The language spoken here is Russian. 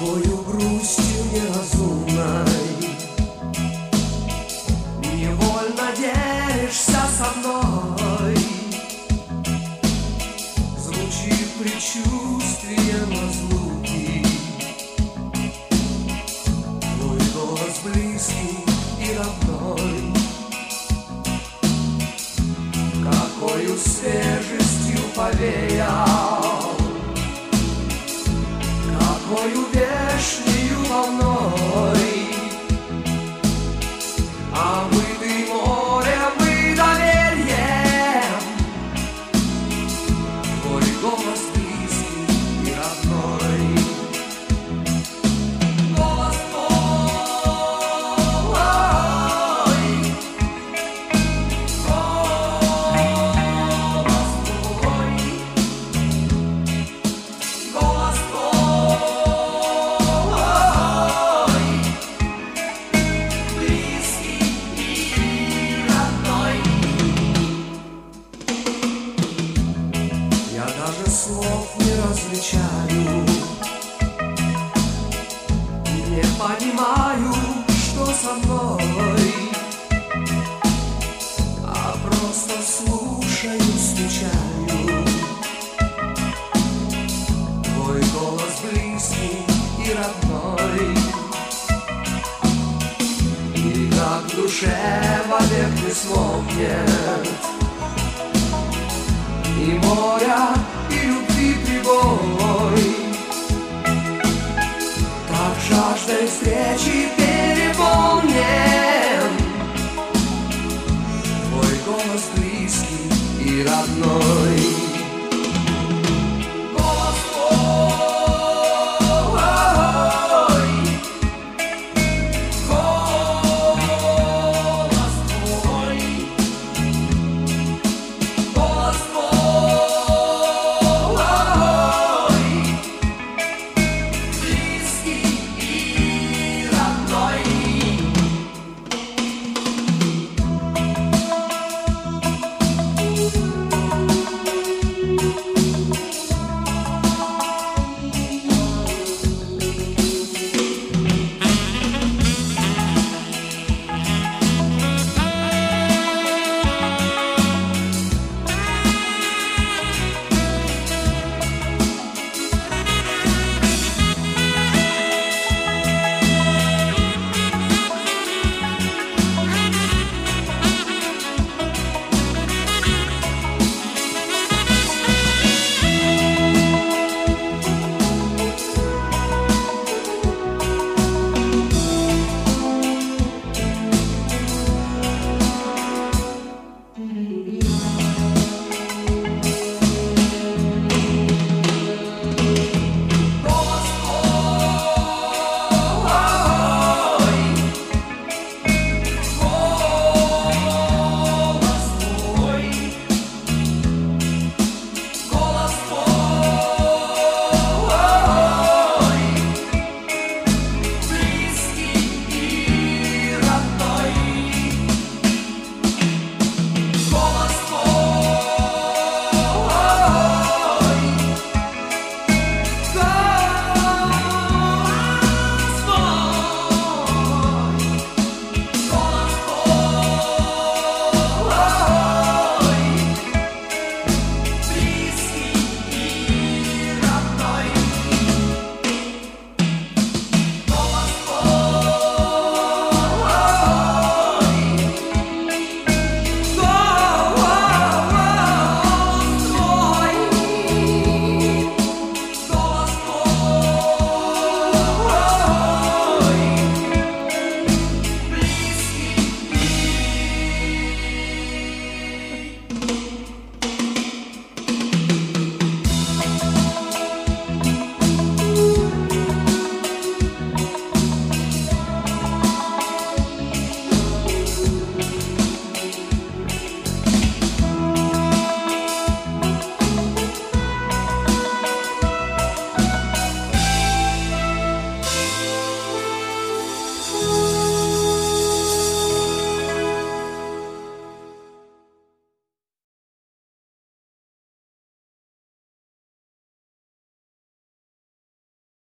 Какою грустью неразумной невольно делишься со мной. Звучит предчувствие разлуки, твой голос близкий и родной. Какою свежестью повеял, какою вешнею волной, омытый морем и доверием, твой голос близкий и родной. Голос слов не различаю, не понимаю, что со мной, а просто слушаю, скучаю. Твой голос близкий и родной, и как в душе вовек не смолкнет и моря, и любви прибой. Так жаждой встречи переполнен твой голос близкий и родной.